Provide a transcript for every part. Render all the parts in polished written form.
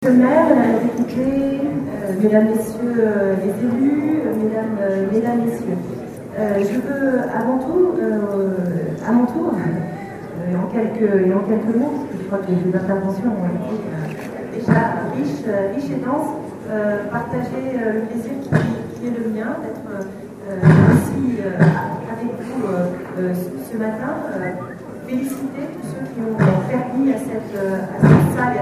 Monsieur le maire, mesdames les députés, mesdames, messieurs les élus, mesdames, messieurs, je veux avant tout, à mon tour, en quelques mots, parce que je crois que les interventions ont été déjà riches et denses, partager le plaisir qui est le mien d'être ici avec vous ce matin, féliciter tous ceux qui ont permis à cette salle et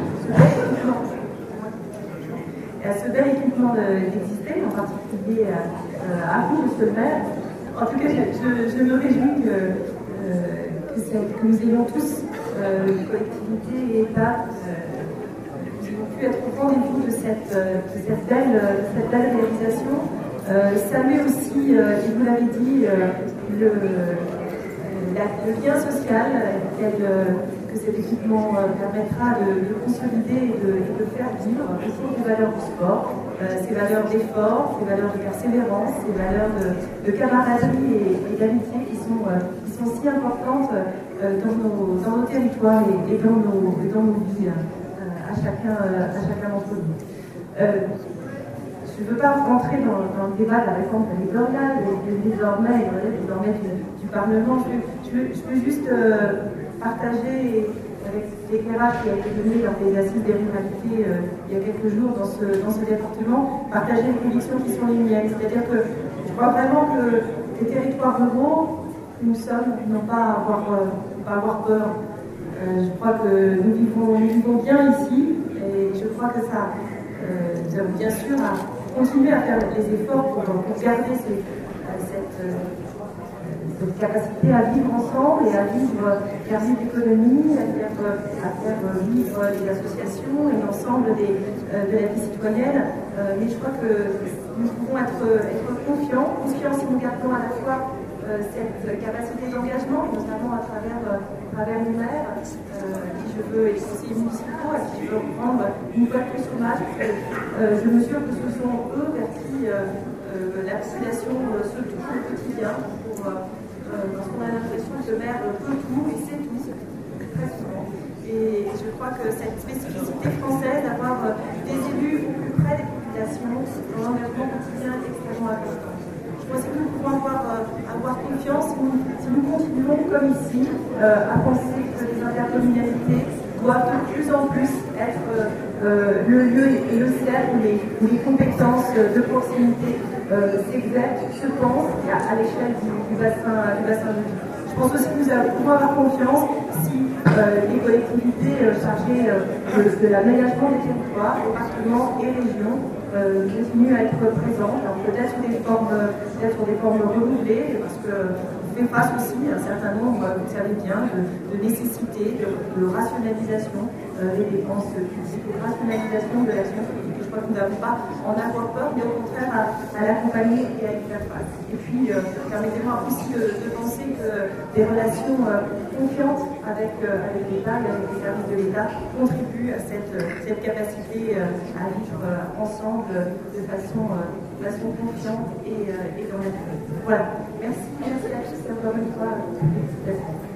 à ce bel équipement d'exister, en particulier à vous, monsieur le maire. En tout cas, je me réjouis que nous ayons tous, collectivités et État, nous avons pu être au rendez-vous de cette belle réalisation. Saluer aussi, et vous l'avez dit, le lien social que cet équipement permettra de consolider et de faire vivre autour des valeurs du sport, ces valeurs d'effort, ces valeurs de persévérance, ces valeurs de camaraderie et d'amitié qui sont si importantes dans nos territoires et dans nos vies à chacun d'entre nous. Je ne veux pas rentrer dans le débat de la réforme territoriale, désormais du Parlement. Je veux juste partager avec l'éclairage qui a été donné lors des assises des ruralités il y a quelques jours dans ce département, partager les convictions qui sont les miennes. C'est-à-dire que je crois vraiment que les territoires ruraux, nous n'ont pas à avoir peur. Je crois que nous vivons bien ici et je crois que ça, nous avons bien sûr à continuer à faire les efforts pour garder cette capacité à vivre ensemble et à vivre l'économie, à faire vivre les associations et l'ensemble de la vie citoyenne. Mais je crois que nous pouvons être confiants si nous gardons à la fois cette capacité d'engagement, notamment à travers les maires, qui je veux, et les conseillers municipaux, à qui je veux prendre une fois de plus hommage. Je mesure que ce sont eux vers qui la population se touche au quotidien, parce qu'on a l'impression que le maire peut tout et sait tout, très souvent. Et je crois que cette spécificité française d'avoir des élus au plus près des populations dans l'engagement quotidien est extrêmement important. Je pense que nous pouvons avoir confiance si nous continuons, comme ici, à penser que les intercommunalités doivent de plus en plus être le lieu et le cercle où les compétences de proximité s'exercent, se pensent à l'échelle du bassin de vie. Je pense aussi que nous pouvons avoir confiance si les collectivités chargées de l'aménagement des territoires, départements et régions, continuent à être présentes, alors peut-être sur des formes renouvelées, parce qu'on fait face aussi à un certain nombre, vous le savez bien, de nécessités, de rationalisation des dépenses publiques, de rationalisation de l'action publique. Je crois que nous n'avons pas en avoir peur, mais au contraire à l'accompagner et à y faire face. Et puis, permettez-moi aussi de penser que des relations confiantes avec l'État et avec les services de l'État contribuent à cette capacité à vivre ensemble de façon confiante et dans la durée. Voilà. Merci à tous et encore une fois.